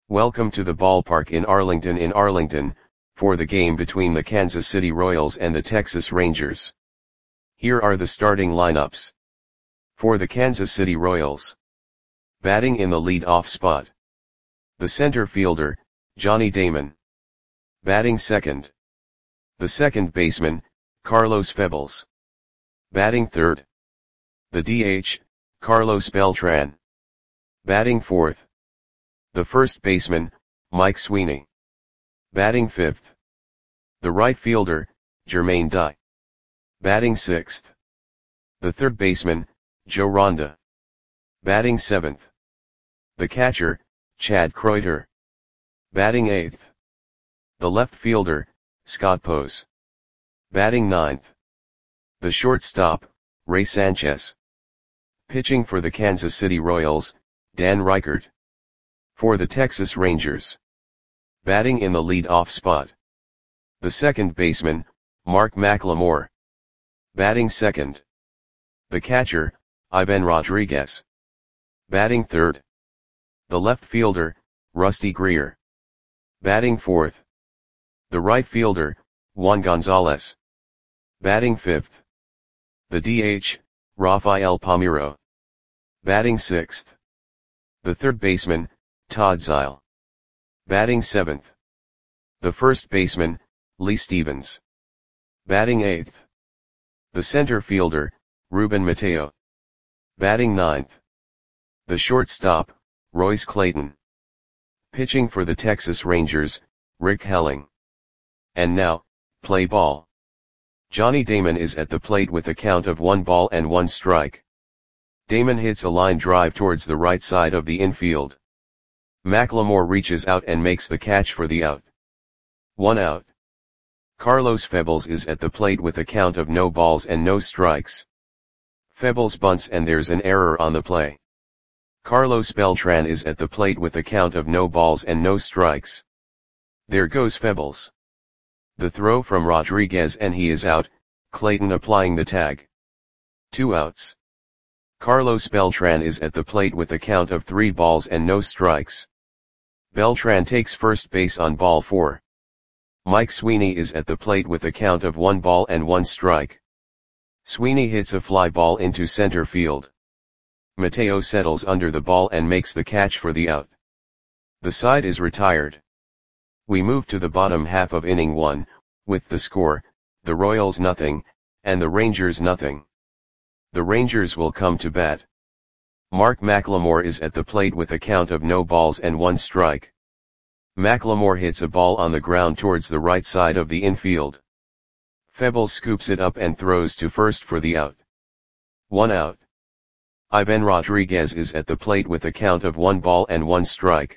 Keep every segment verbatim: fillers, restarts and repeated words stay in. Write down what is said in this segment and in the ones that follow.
Welcome to the ballpark in Arlington in Arlington, for the game between the Kansas City Royals and the Texas Rangers. Here are the starting lineups. For the Kansas City Royals. Batting in the lead-off spot. The center fielder, Johnny Damon. Batting second. The second baseman, Carlos Febles. Batting third. The D H, Carlos Beltran. Batting fourth. The first baseman, Mike Sweeney. Batting fifth. The right fielder, Jermaine Dye. Batting sixth. The third baseman, Joe Ronda. Batting seventh. The catcher, Chad Kreuter. Batting eighth. The left fielder, Scott Pose. Batting ninth. The shortstop, Ray Sanchez. Pitching for the Kansas City Royals, Dan Reichert. For the Texas Rangers. Batting in the lead-off spot. The second baseman, Mark McLemore. Batting second. The catcher, Ivan Rodriguez. Batting third. The left fielder, Rusty Greer. Batting fourth. The right fielder, Juan Gonzalez. Batting fifth. The D H, Rafael Palmeiro. Batting sixth. The third baseman, Todd Zeile. Batting seventh. The first baseman, Lee Stevens. Batting eighth. The center fielder, Ruben Mateo. Batting ninth. The shortstop, Royce Clayton. Pitching for the Texas Rangers, Rick Helling. And now, play ball. Johnny Damon is at the plate with a count of one ball and one strike. Damon hits a line drive towards the right side of the infield. McLemore reaches out and makes the catch for the out. One out. Carlos Febles is at the plate with a count of no balls and no strikes. Febles bunts and there's an error on the play. Carlos Beltran is at the plate with a count of no balls and no strikes. There goes Febles. The throw from Rodriguez and he is out, Clayton applying the tag. Two outs. Carlos Beltran is at the plate with a count of three balls and no strikes. Beltran takes first base on ball four. Mike Sweeney is at the plate with a count of one ball and one strike. Sweeney hits a fly ball into center field. Mateo settles under the ball and makes the catch for the out. The side is retired. We move to the bottom half of inning one, with the score, the Royals nothing, and the Rangers nothing. The Rangers will come to bat. Mark McLemore is at the plate with a count of no balls and one strike. McLemore hits a ball on the ground towards the right side of the infield. Febles scoops it up and throws to first for the out. One out. Ivan Rodriguez is at the plate with a count of one ball and one strike.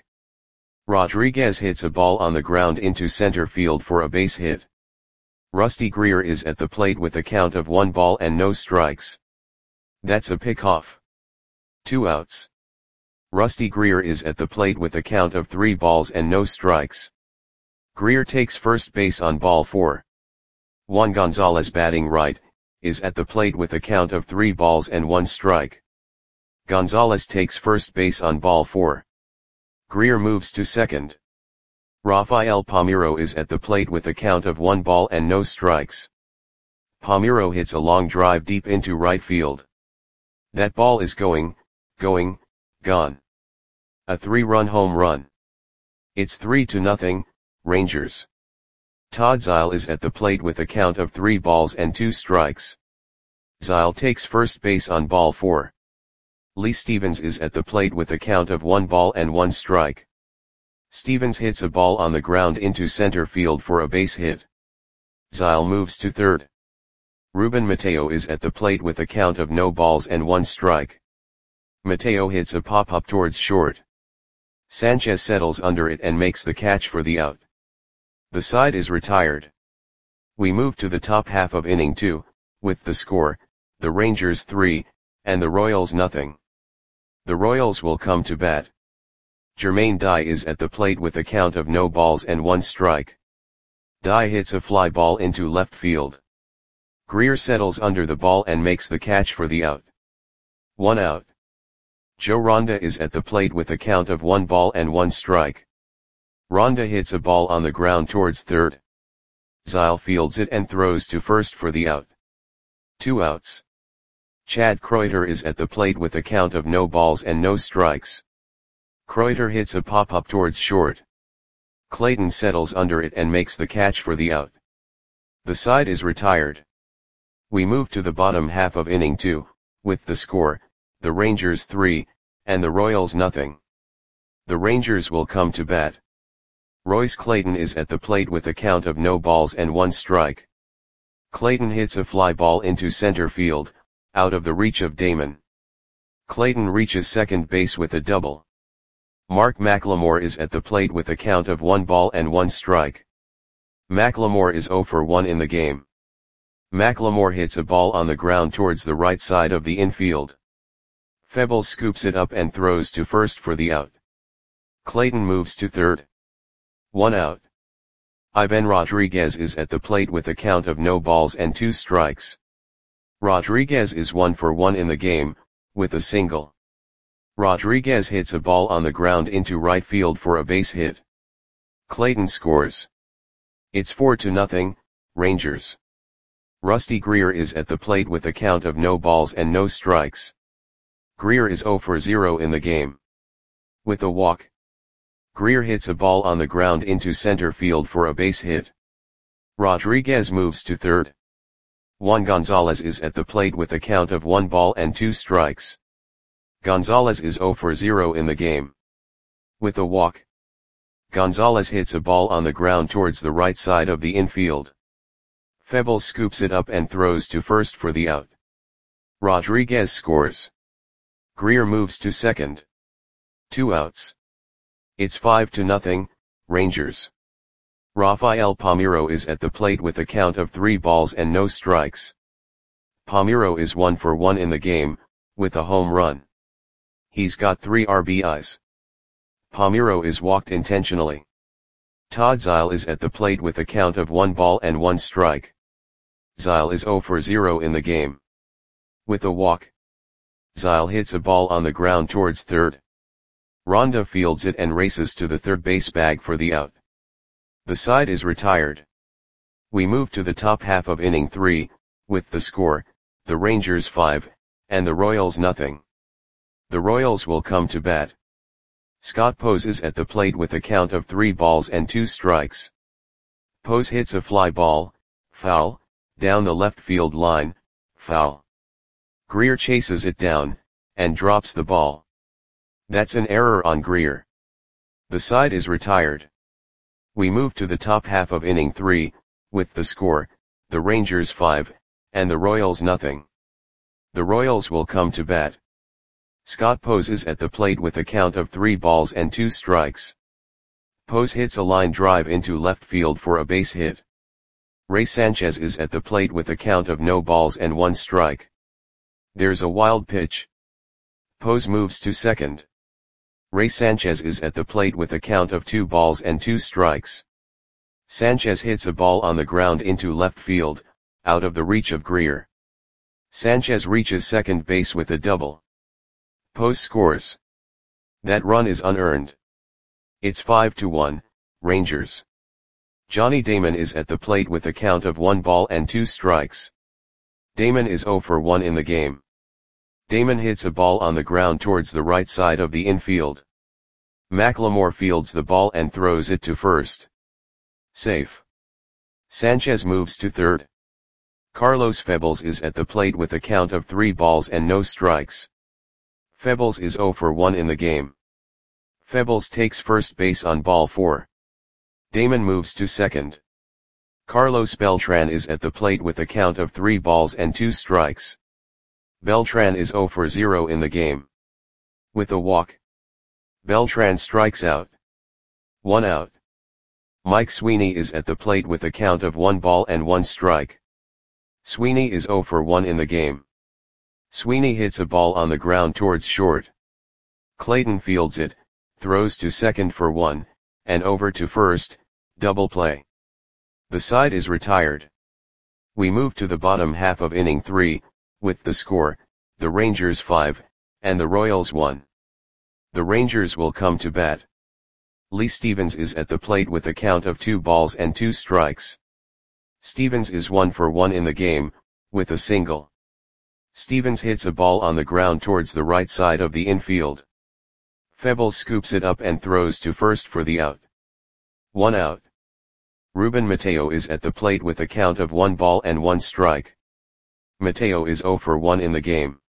Rodriguez hits a ball on the ground into center field for a base hit. Rusty Greer is at the plate with a count of one ball and no strikes. That's a pickoff. Two outs. Rusty Greer is at the plate with a count of three balls and no strikes. Greer takes first base on ball four. Juan Gonzalez batting right, is at the plate with a count of three balls and one strike. Gonzalez takes first base on ball four. Greer moves to second. Rafael Palmeiro is at the plate with a count of one ball and no strikes. Palmeiro hits a long drive deep into right field. That ball is going, going, gone. A three-run home run. It's three to nothing, Rangers. Todd Zeile is at the plate with a count of three balls and two strikes. Zeile takes first base on ball four. Lee Stevens is at the plate with a count of one ball and one strike. Stevens hits a ball on the ground into center field for a base hit. Zeile moves to third. Ruben Mateo is at the plate with a count of no balls and one strike. Mateo hits a pop-up towards short. Sanchez settles under it and makes the catch for the out. The side is retired. We move to the top half of inning two, with the score, the Rangers three, and the Royals nothing. The Royals will come to bat. Jermaine Dye is at the plate with a count of no balls and one strike. Dye hits a fly ball into left field. Greer settles under the ball and makes the catch for the out. One out. Joe Ronda is at the plate with a count of one ball and one strike. Rhonda hits a ball on the ground towards third. Zyle fields it and throws to first for the out. Two outs. Chad Kreuter is at the plate with a count of no balls and no strikes. Kreuter hits a pop-up towards short. Clayton settles under it and makes the catch for the out. The side is retired. We move to the bottom half of inning two, with the score, the Rangers three, and the Royals nothing. The Rangers will come to bat. Royce Clayton is at the plate with a count of no balls and one strike. Clayton hits a fly ball into center field, out of the reach of Damon. Clayton reaches second base with a double. Mark McLemore is at the plate with a count of one ball and one strike. McLemore is oh for one in the game. McLemore hits a ball on the ground towards the right side of the infield. Febles scoops it up and throws to first for the out. Clayton moves to third. One out. Ivan Rodriguez is at the plate with a count of no balls and two strikes. Rodriguez is one for one in the game, with a single. Rodriguez hits a ball on the ground into right field for a base hit. Clayton scores. It's four to nothing, Rangers. Rusty Greer is at the plate with a count of no balls and no strikes. Greer is oh for zero in the game. With a walk. Greer hits a ball on the ground into center field for a base hit. Rodriguez moves to third. Juan Gonzalez is at the plate with a count of one ball and two strikes. Gonzalez is oh for zero in the game. With a walk. Gonzalez hits a ball on the ground towards the right side of the infield. Febles scoops it up and throws to first for the out. Rodriguez scores. Greer moves to second. Two outs. It's five to nothing, Rangers. Rafael Palmeiro is at the plate with a count of three balls and no strikes. Palmeiro is one for one in the game, with a home run. He's got three R B Is. Palmeiro is walked intentionally. Todd Zyle is at the plate with a count of one ball and one strike. Zyle is oh for zero in the game. With a walk. Zyle hits a ball on the ground towards third. Rhonda fields it and races to the third base bag for the out. The side is retired. We move to the top half of inning three, with the score, the Rangers five, and the Royals nothing. The Royals will come to bat. Scott Pose is at the plate with a count of three balls and two strikes. Pose hits a fly ball, foul, down the left field line, foul. Greer chases it down, and drops the ball. That's an error on Greer. The side is retired. We move to the top half of inning three, with the score, the Rangers five, and the Royals nothing. The Royals will come to bat. Scott Pose is at the plate with a count of three balls and two strikes. Pose hits a line drive into left field for a base hit. Ray Sanchez is at the plate with a count of no balls and one strike. There's a wild pitch. Pose moves to second. Ray Sanchez is at the plate with a count of two balls and two strikes. Sanchez hits a ball on the ground into left field, out of the reach of Greer. Sanchez reaches second base with a double. Pose scores. That run is unearned. It's five to one, Rangers. Johnny Damon is at the plate with a count of one ball and two strikes. Damon is oh for one in the game. Damon hits a ball on the ground towards the right side of the infield. McLemore fields the ball and throws it to first. Safe. Sanchez moves to third. Carlos Febles is at the plate with a count of three balls and no strikes. Febles is oh for one in the game. Febles takes first base on ball four. Damon moves to second. Carlos Beltran is at the plate with a count of three balls and two strikes. Beltran is oh for zero in the game. With a walk. Beltran strikes out. One out. Mike Sweeney is at the plate with a count of one ball and one strike. Sweeney is oh for one in the game. Sweeney hits a ball on the ground towards short. Clayton fields it, throws to second for one, and over to first, double play. The side is retired. We move to the bottom half of inning three, with the score, the Rangers five, and the Royals one. The Rangers will come to bat. Lee Stevens is at the plate with a count of two balls and two strikes. Stevens is one for one in the game, with a single. Stevens hits a ball on the ground towards the right side of the infield. Febbles scoops it up and throws to first for the out. One out. Ruben Mateo is at the plate with a count of one ball and one strike. Mateo is zero for one in the game.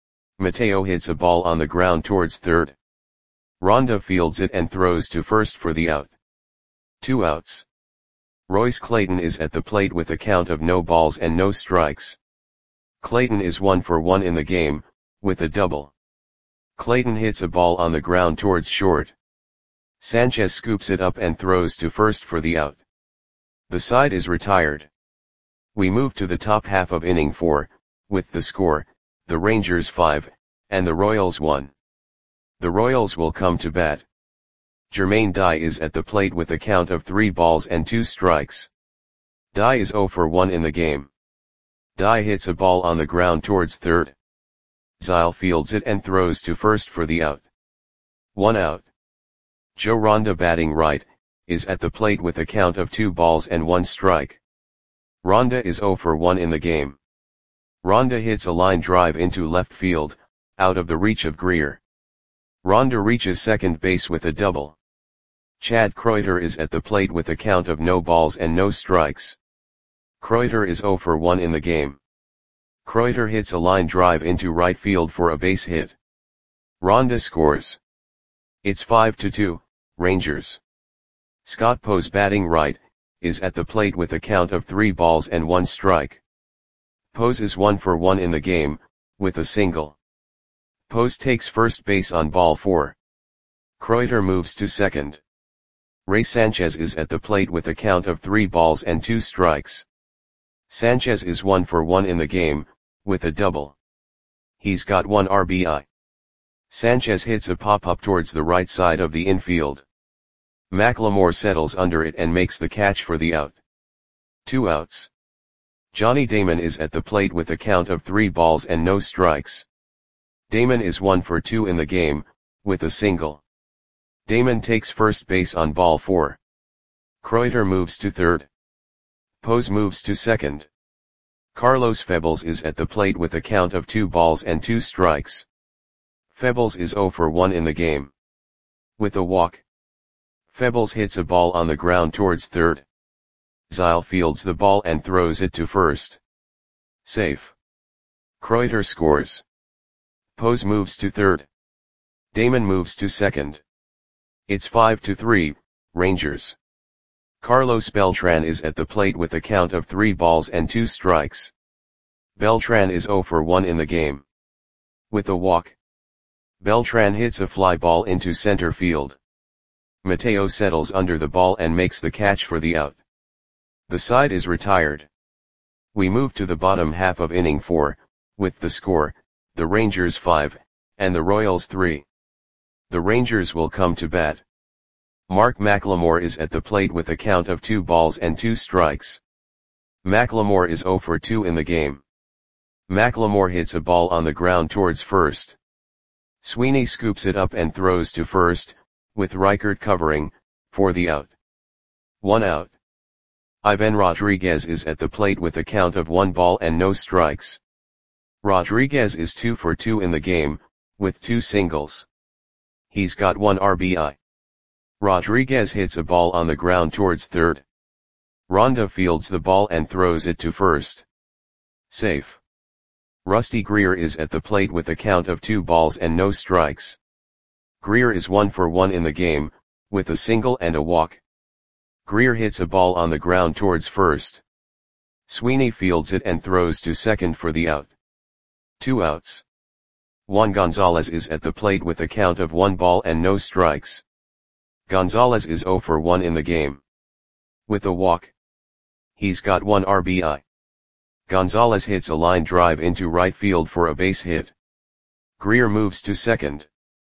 Mateo hits a ball on the ground towards third. Ronda fields it and throws to first for the out. Two outs. Royce Clayton is at the plate with a count of no balls and no strikes. Clayton is one for one in the game, with a double. Clayton hits a ball on the ground towards short. Sanchez scoops it up and throws to first for the out. The side is retired. We move to the top half of inning four, with the score, the Rangers five, and the Royals one. The Royals will come to bat. Jermaine Dye is at the plate with a count of three balls and two strikes. Dye is zero for one in the game. Dye hits a ball on the ground towards third. Zyle fields it and throws to first for the out. One out. Joe Ronda, batting right, is at the plate with a count of two balls and one strike. Ronda is zero for one in the game. Ronda hits a line drive into left field, out of the reach of Greer. Ronda reaches second base with a double. Chad Kreuter is at the plate with a count of no balls and no strikes. Kreuter is zero for one in the game. Kreuter hits a line drive into right field for a base hit. Ronda scores. It's five to two, Rangers. Scott Pose, batting right, is at the plate with a count of three balls and one strike. Pose is one for one in the game, with a single. Pose takes first base on ball four. Kreuter moves to second. Ray Sanchez is at the plate with a count of three balls and two strikes. Sanchez is one for one in the game, with a double. He's got one R B I. Sanchez hits a pop-up towards the right side of the infield. McLemore settles under it and makes the catch for the out. Two outs. Johnny Damon is at the plate with a count of three balls and no strikes. Damon is one for two in the game, with a single. Damon takes first base on ball four. Kreuter moves to third. Pose moves to second. Carlos Febbles is at the plate with a count of two balls and two strikes. Febbles is zero for one in the game. With a walk. Febbles hits a ball on the ground towards third. Zyle fields the ball and throws it to first. Safe. Kreuter scores. Pose moves to third. Damon moves to second. It's five to three, Rangers. Carlos Beltran is at the plate with a count of three balls and two strikes. Beltran is zero for one in the game. With a walk. Beltran hits a fly ball into center field. Mateo settles under the ball and makes the catch for the out. The side is retired. We move to the bottom half of inning four, with the score, the Rangers five, and the Royals three. The Rangers will come to bat. Mark McLemore is at the plate with a count of two balls and two strikes. McLemore is zero for two in the game. McLemore hits a ball on the ground towards first. Sweeney scoops it up and throws to first, with Reichert covering, for the out. One out. Ivan Rodriguez is at the plate with a count of one ball and no strikes. Rodriguez is two for two in the game, with two singles. He's got one R B I. Rodriguez hits a ball on the ground towards third. Ronda fields the ball and throws it to first. Safe. Rusty Greer is at the plate with a count of two balls and no strikes. Greer is one for one in the game, with a single and a walk. Greer hits a ball on the ground towards first. Sweeney fields it and throws to second for the out. Two outs. Juan Gonzalez is at the plate with a count of one ball and no strikes. Gonzalez is zero for one in the game. With a walk. He's got one R B I. Gonzalez hits a line drive into right field for a base hit. Greer moves to second.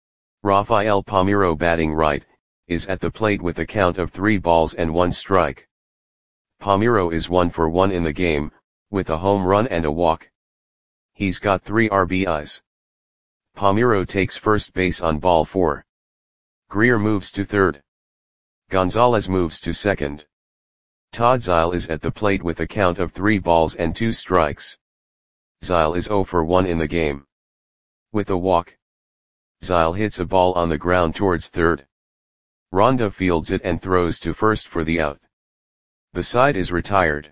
Rafael Palmeiro, batting right, is at the plate with a count of three balls and one strike. Palmeiro is one for one in the game, with a home run and a walk. He's got three R B Is. Palmeiro takes first base on ball four. Greer moves to third. Gonzalez moves to second. Todd Zile is at the plate with a count of three balls and two strikes. Zile is zero for one in the game. With a walk, Zile hits a ball on the ground towards third. Ronda fields it and throws to first for the out. The side is retired.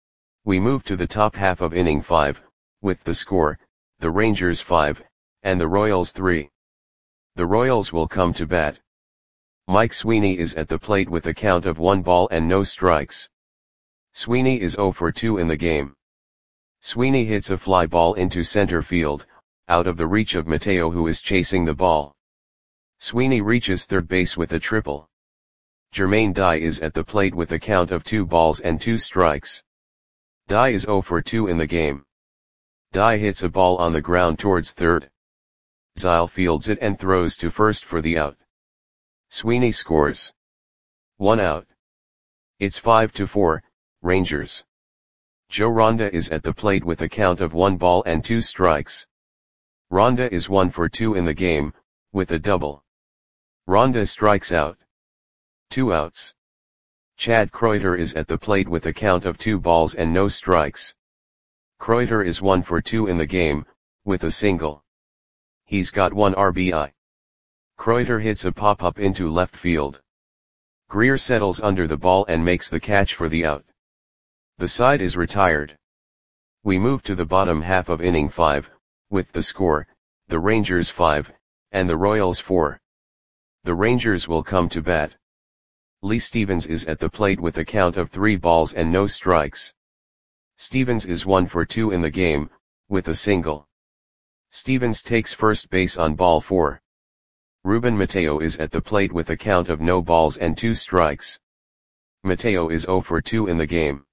We move to the top half of inning five, with the score, the Rangers five, and the Royals three. The Royals will come to bat. Mike Sweeney is at the plate with a count of one ball and no strikes. Sweeney is zero for two in the game. Sweeney hits a fly ball into center field, out of the reach of Mateo, who is chasing the ball. Sweeney reaches third base with a triple. Jermaine Dye is at the plate with a count of two balls and two strikes. Dye is zero for two in the game. Dye hits a ball on the ground towards third. Zile fields it and throws to first for the out. Sweeney scores. One out. It's five to four, Rangers. Joe Ronda is at the plate with a count of one ball and two strikes. Ronda is one for two in the game, with a double. Ronda strikes out. Two outs. Chad Kreuter is at the plate with a count of two balls and no strikes. Kreuter is one for two in the game, with a single. He's got one R B I. Kreuter hits a pop-up into left field. Greer settles under the ball and makes the catch for the out. The side is retired. We move to the bottom half of inning five, with the score, the Rangers five, and the Royals four. The Rangers will come to bat. Lee Stevens is at the plate with a count of three balls and no strikes. Stevens is one for two in the game, with a single. Stevens takes first base on ball four. Ruben Mateo is at the plate with a count of no balls and two strikes. Mateo is zero for two in the game.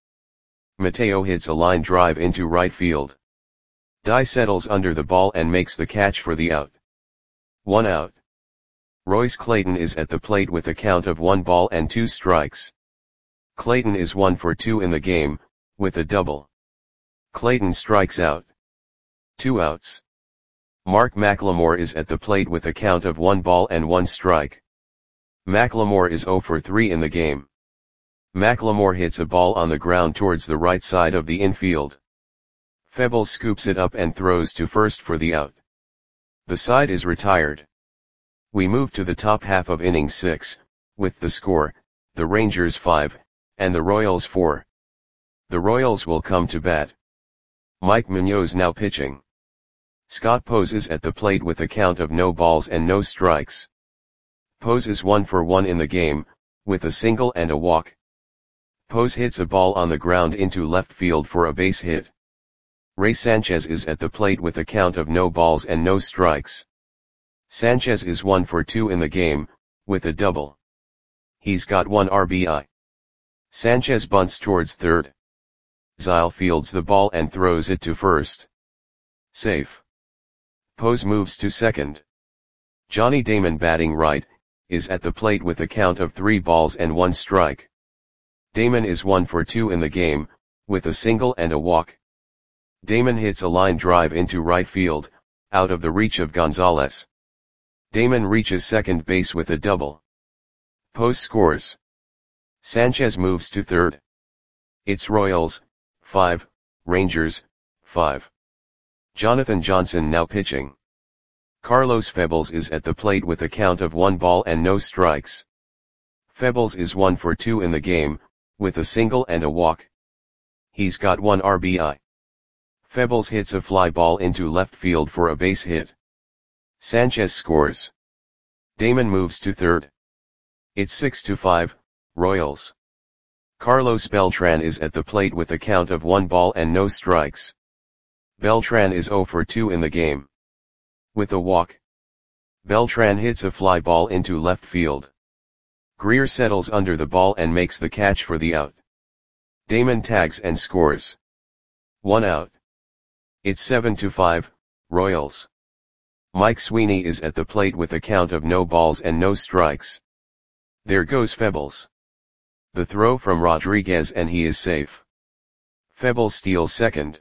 Mateo hits a line drive into right field. Dye settles under the ball and makes the catch for the out. One out. Royce Clayton is at the plate with a count of one ball and two strikes. Clayton is one for two in the game, with a double. Clayton strikes out. Two outs. Mark McLemore is at the plate with a count of one ball and one strike. McLemore is zero for three in the game. McLemore hits a ball on the ground towards the right side of the infield. Febles scoops it up and throws to first for the out. The side is retired. We move to the top half of inning six, with the score, the Rangers five, and the Royals four. The Royals will come to bat. Mike Munoz now pitching. Scott Pose is at the plate with a count of no balls and no strikes. Pose is one for one in the game, with a single and a walk. Pose hits a ball on the ground into left field for a base hit. Ray Sanchez is at the plate with a count of no balls and no strikes. Sanchez is one for two in the game, with a double. He's got one R B I. Sanchez bunts towards third. Zile fields the ball and throws it to first. Safe. Pose moves to second. Johnny Damon, batting right, is at the plate with a count of three balls and one strike. Damon is one for two in the game, with a single and a walk. Damon hits a line drive into right field, out of the reach of Gonzalez. Damon reaches second base with a double. Pose scores. Sanchez moves to third. It's Royals, five, Rangers, five. Jonathan Johnson now pitching. Carlos Febles is at the plate with a count of one ball and no strikes. Febles is one for two in the game, with a single and a walk. He's got one R B I. Febles hits a fly ball into left field for a base hit. Sanchez scores. Damon moves to third. It's six to five, Royals. Carlos Beltran is at the plate with a count of one ball and no strikes. Beltran is zero for two in the game. With a walk, Beltran hits a fly ball into left field. Greer settles under the ball and makes the catch for the out. Damon tags and scores. One out. It's seven to five, Royals. Mike Sweeney is at the plate with a count of no balls and no strikes. There goes Febles. The throw from Rodriguez and he is safe. Febles steals second.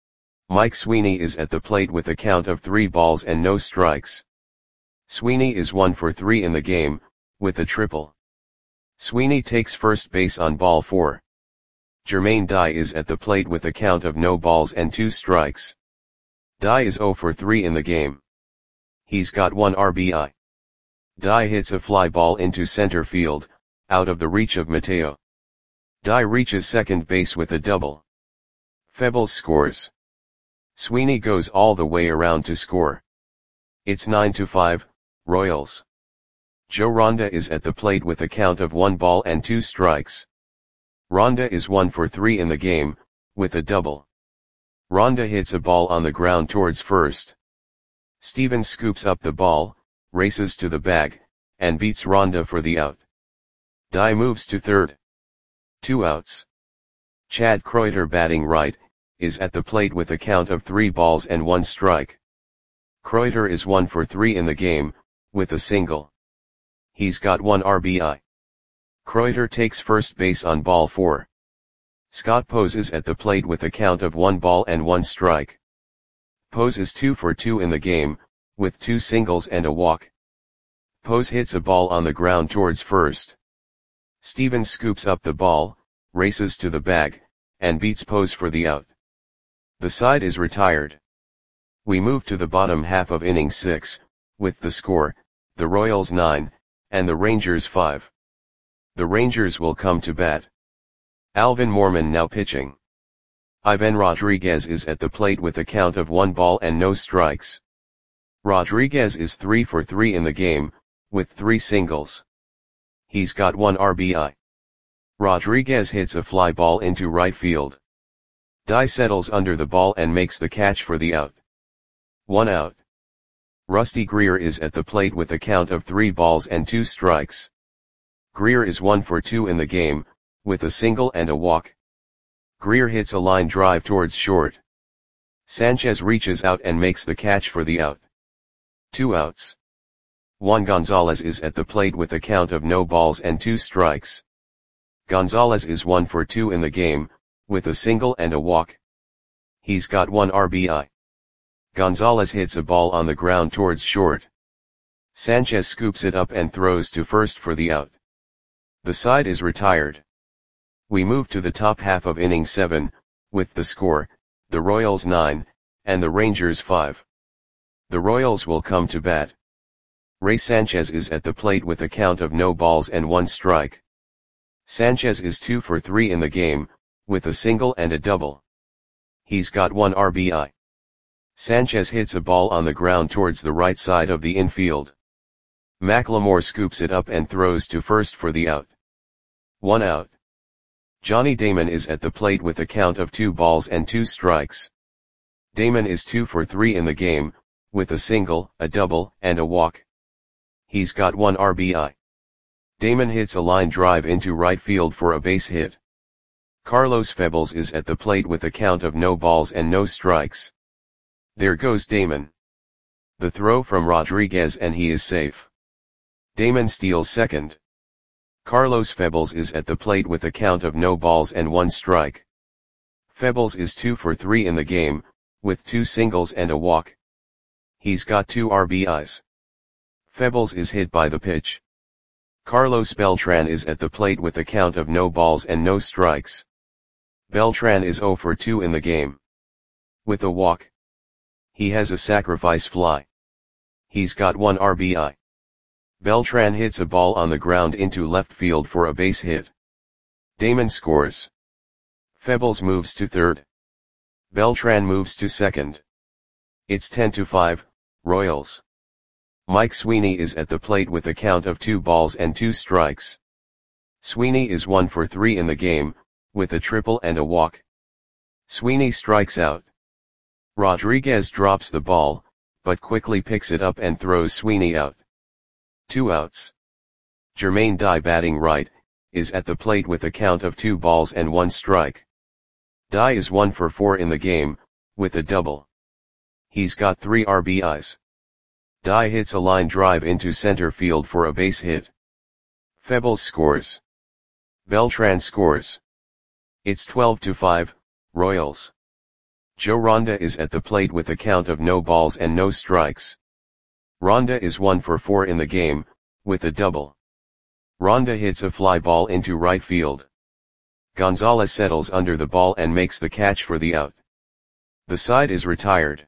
Mike Sweeney is at the plate with a count of three balls and no strikes. Sweeney is one for three in the game, with a triple. Sweeney takes first base on ball four. Jermaine Dye is at the plate with a count of no balls and two strikes. Dye is zero for three in the game. He's got one R B I. Dye hits a fly ball into center field, out of the reach of Mateo. Dye reaches second base with a double. Febbles scores. Sweeney goes all the way around to score. It's nine to five, Royals. Joe Ronda is at the plate with a count of one ball and two strikes. Ronda is one for three in the game, with a double. Ronda hits a ball on the ground towards first. Stevens scoops up the ball, races to the bag, and beats Ronda for the out. Dye moves to third. Two outs. Chad Kreuter, batting right, is at the plate with a count of three balls and one strike. Kreuter is one for three in the game, with a single. He's got one R B I. Kreuter takes first base on ball four. Scott Pose is at the plate with a count of one ball and one strike. Pose is two for two in the game, with two singles and a walk. Pose hits a ball on the ground towards first. Stevens scoops up the ball, races to the bag, and beats Pose for the out. The side is retired. We move to the bottom half of inning six, with the score, the Royals nine, and the Rangers five. The Rangers will come to bat. Alvin Mormon now pitching. Ivan Rodriguez is at the plate with a count of one ball and no strikes. Rodriguez is three for three in the game, with three singles. He's got one R B I. Rodriguez hits a fly ball into right field. Dye settles under the ball and makes the catch for the out. One out. Rusty Greer is at the plate with a count of three balls and two strikes. Greer is one for two in the game, with a single and a walk. Greer hits a line drive towards short. Sanchez reaches out and makes the catch for the out. Two outs. Juan Gonzalez is at the plate with a count of no balls and two strikes. Gonzalez is one for two in the game, with a single and a walk. He's got one R B I. Gonzalez hits a ball on the ground towards short. Sanchez scoops it up and throws to first for the out. The side is retired. We move to the top half of inning seven, with the score, the Royals nine, and the Rangers five. The Royals will come to bat. Ray Sanchez is at the plate with a count of no balls and one strike. Sanchez is two for three in the game, with a single and a double. He's got one R B I. Sanchez hits a ball on the ground towards the right side of the infield. McLemore scoops it up and throws to first for the out. One out. Johnny Damon is at the plate with a count of two balls and two strikes. Damon is two for three in the game, with a single, a double, and a walk. He's got one R B I. Damon hits a line drive into right field for a base hit. Carlos Febbles is at the plate with a count of no balls and no strikes. There goes Damon. The throw from Rodriguez and he is safe. Damon steals second. Carlos Febbles is at the plate with a count of no balls and one strike. Febbles is two for three in the game, with two singles and a walk. He's got two R B Is. Febbles is hit by the pitch. Carlos Beltran is at the plate with a count of no balls and no strikes. Beltran is zero for two in the game. With a walk. He has a sacrifice fly. He's got one R B I. Beltran hits a ball on the ground into left field for a base hit. Damon scores. Febbles moves to third. Beltran moves to second. It's ten to five, Royals. Mike Sweeney is at the plate with a count of two balls and two strikes. Sweeney is one for three in the game, with a triple and a walk. Sweeney strikes out. Rodriguez drops the ball, but quickly picks it up and throws Sweeney out. Two outs. Jermaine Dye, batting right, is at the plate with a count of two balls and one strike. Dye is one for four in the game, with a double. He's got three R B Is. Dye hits a line drive into center field for a base hit. Febbles scores. Beltran scores. It's twelve to five, Royals. Joe Ronda is at the plate with a count of no balls and no strikes. Ronda is one for four in the game, with a double. Ronda hits a fly ball into right field. Gonzalez settles under the ball and makes the catch for the out. The side is retired.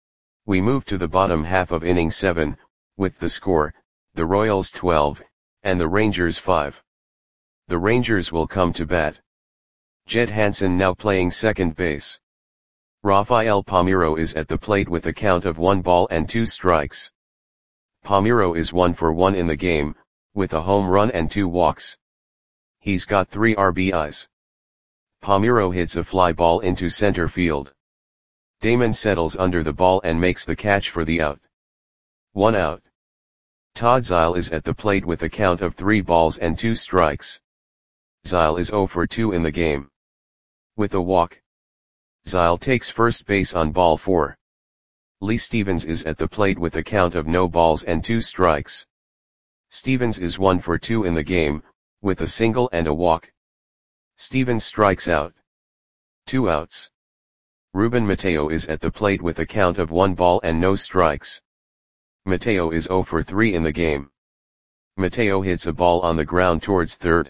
We move to the bottom half of inning seven, with the score, the Royals twelve, and the Rangers five. The Rangers will come to bat. Jed Hansen now playing second base. Rafael Palmeiro is at the plate with a count of one ball and two strikes. Palmeiro is one for one in the game, with a home run and two walks. He's got three R B Is. Palmeiro hits a fly ball into center field. Damon settles under the ball and makes the catch for the out. One out. Todd Zeile is at the plate with a count of three balls and two strikes. Zeile is zero for two in the game. With a walk. Zeile takes first base on ball four. Lee Stevens is at the plate with a count of no balls and two strikes. Stevens is one for two in the game, with a single and a walk. Stevens strikes out. Two outs. Ruben Mateo is at the plate with a count of one ball and no strikes. Mateo is zero for three in the game. Mateo hits a ball on the ground towards third.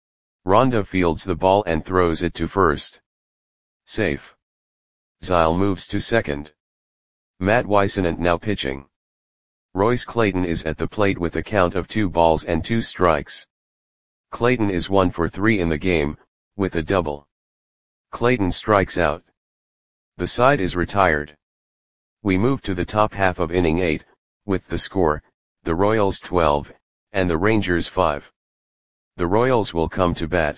Ronda fields the ball and throws it to first. Safe. Zeile moves to second. Matt Whisenant now pitching. Royce Clayton is at the plate with a count of two balls and two strikes. Clayton is one for three in the game, with a double. Clayton strikes out. The side is retired. We move to the top half of inning eight, with the score, the Royals twelve, and the Rangers five. The Royals will come to bat.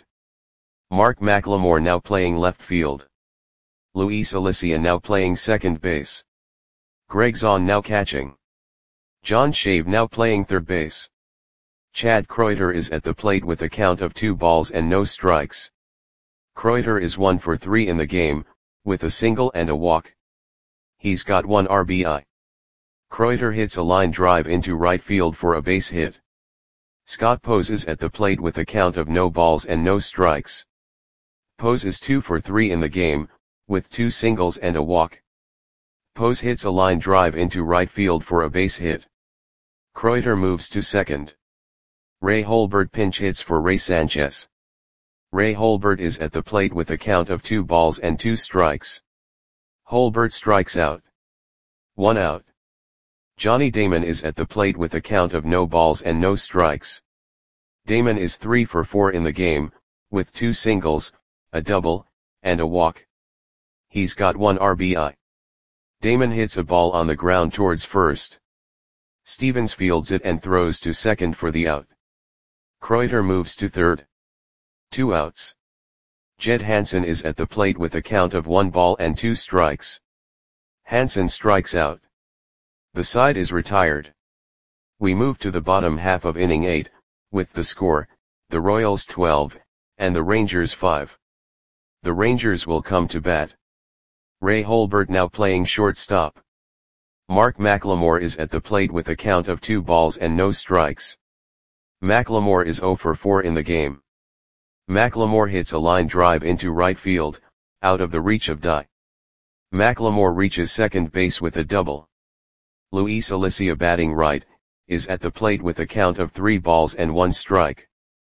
Mark McLemore now playing left field. Luis Alicia now playing second base. Greg Zahn now catching. John Shave now playing third base. Chad Kreuter is at the plate with a count of two balls and no strikes. Kreuter is one for three in the game, with a single and a walk. He's got one R B I. Kreuter hits a line drive into right field for a base hit. Scott Pose is at the plate with a count of no balls and no strikes. Pose is two for three in the game, with two singles and a walk. Pose hits a line drive into right field for a base hit. Kreuter moves to second. Ray Holbert pinch hits for Ray Sanchez. Ray Holbert is at the plate with a count of two balls and two strikes. Holbert strikes out. One out. Johnny Damon is at the plate with a count of no balls and no strikes. Damon is three for four in the game, with two singles, a double, and a walk. He's got one R B I. Damon hits a ball on the ground towards first. Stevens fields it and throws to second for the out. Kreuter moves to third. Two outs. Jed Hansen is at the plate with a count of one ball and two strikes. Hansen strikes out. The side is retired. We move to the bottom half of inning eight, with the score, the Royals twelve, and the Rangers five. The Rangers will come to bat. Ray Holbert now playing shortstop. Mark McLemore is at the plate with a count of two balls and no strikes. McLemore is zero for four in the game. McLemore hits a line drive into right field, out of the reach of Dye. McLemore reaches second base with a double. Luis Alicia batting right, is at the plate with a count of three balls and one strike.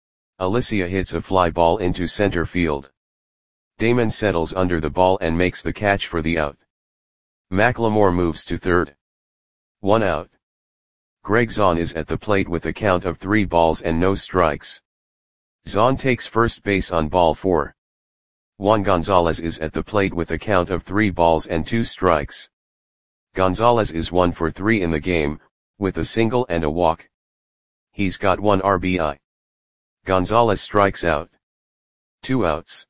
Alicia hits a fly ball into center field. Damon settles under the ball and makes the catch for the out. McLemore moves to third. One out. Greg Zahn is at the plate with a count of three balls and no strikes. Zahn takes first base on ball four. Juan Gonzalez is at the plate with a count of three balls and two strikes. Gonzalez is one for three in the game, with a single and a walk. He's got one R B I. Gonzalez strikes out. Two outs.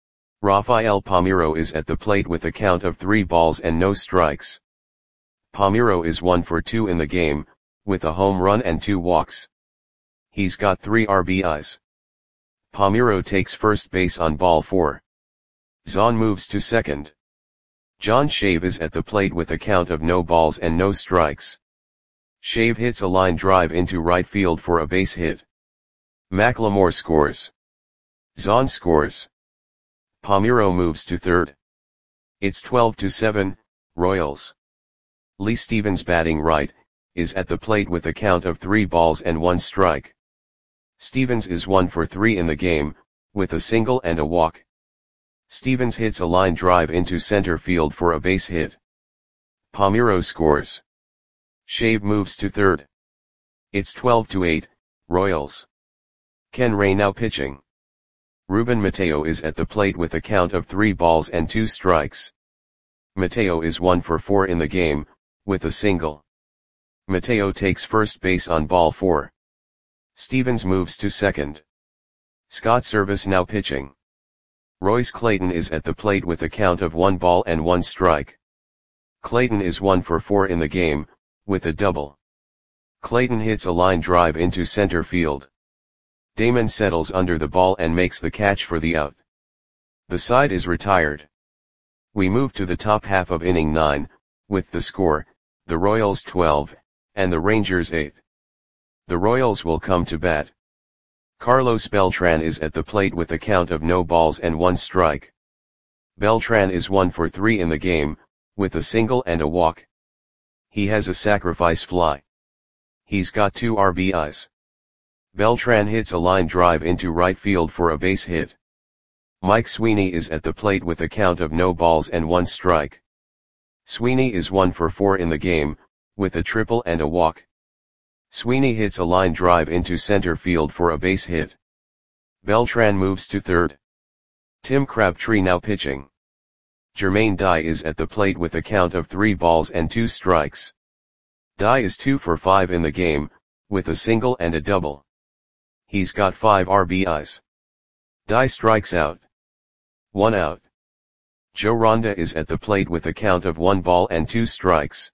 Rafael Palmeiro is at the plate with a count of three balls and no strikes. Palmeiro is one for two in the game, with a home run and two walks. He's got three R B Is. Palmeiro takes first base on ball four. Zahn moves to second. John Shave is at the plate with a count of no balls and no strikes. Shave hits a line drive into right field for a base hit. McLemore scores. Zahn scores. Palmeiro moves to third. It's twelve to seven, Royals. Lee Stevens batting right, is at the plate with a count of three balls and one strike. Stevens is one for three in the game, with a single and a walk. Stevens hits a line drive into center field for a base hit. Palmeiro scores. Shave moves to third. It's twelve to eight, Royals. Ken Ray now pitching. Ruben Mateo is at the plate with a count of three balls and two strikes. Mateo is one for four in the game, with a single. Mateo takes first base on ball four. Stevens moves to second. Scott Service now pitching. Royce Clayton is at the plate with a count of one ball and one strike. Clayton is one for four in the game, with a double. Clayton hits a line drive into center field. Damon settles under the ball and makes the catch for the out. The side is retired. We move to the top half of inning nine, with the score, the Royals twelve, and the Rangers eight. The Royals will come to bat. Carlos Beltran is at the plate with a count of no balls and one strike. Beltran is one for three in the game, with a single and a walk. He has a sacrifice fly. He's got two R B Is. Beltran hits a line drive into right field for a base hit. Mike Sweeney is at the plate with a count of no balls and one strike. Sweeney is one for four in the game, with a triple and a walk. Sweeney hits a line drive into center field for a base hit. Beltran moves to third. Tim Crabtree now pitching. Jermaine Dye is at the plate with a count of three balls and two strikes. Dye is two for five in the game, with a single and a double. He's got five R B Is. Dye strikes out. One out. Joe Ronda is at the plate with a count of one ball and two strikes.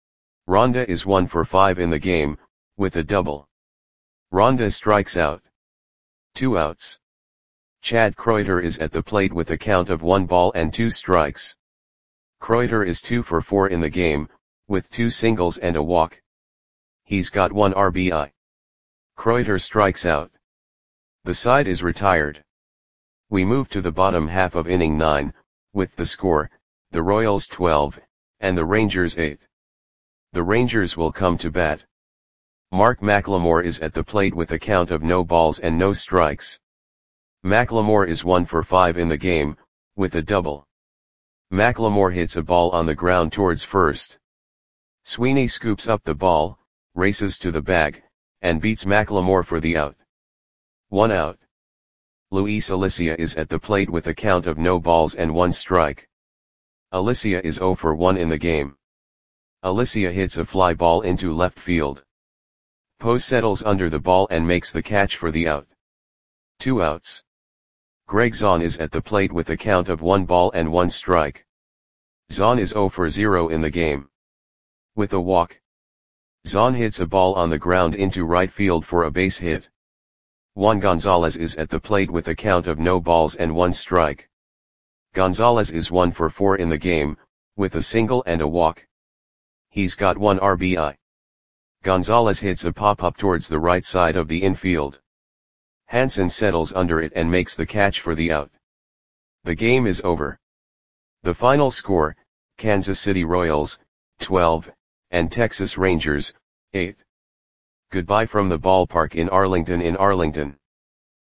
Ronda is one for five in the game, with a double. Ronda strikes out. Two outs. Chad Kreuter is at the plate with a count of one ball and two strikes. Kreuter is two for four in the game, with two singles and a walk. He's got one R B I. Kreuter strikes out. The side is retired. We move to the bottom half of inning nine, with the score, the Royals twelve, and the Rangers eight. The Rangers will come to bat. Mark McLemore is at the plate with a count of no balls and no strikes. McLemore is one for five in the game, with a double. McLemore hits a ball on the ground towards first. Sweeney scoops up the ball, races to the bag, and beats McLemore for the out. One out. Luis Alicia is at the plate with a count of no balls and one strike. Alicia is zero for one in the game. Alicia hits a fly ball into left field. Poe settles under the ball and makes the catch for the out. Two outs. Greg Zahn is at the plate with a count of one ball and one strike. Zahn is zero for zero in the game. With a walk. Zahn hits a ball on the ground into right field for a base hit. Juan Gonzalez is at the plate with a count of no balls and one strike. Gonzalez is one for four in the game, with a single and a walk. He's got one R B I. Gonzalez hits a pop-up towards the right side of the infield. Hansen settles under it and makes the catch for the out. The game is over. The final score, Kansas City Royals, twelve, and Texas Rangers, eight. Goodbye from the ballpark in Arlington in Arlington.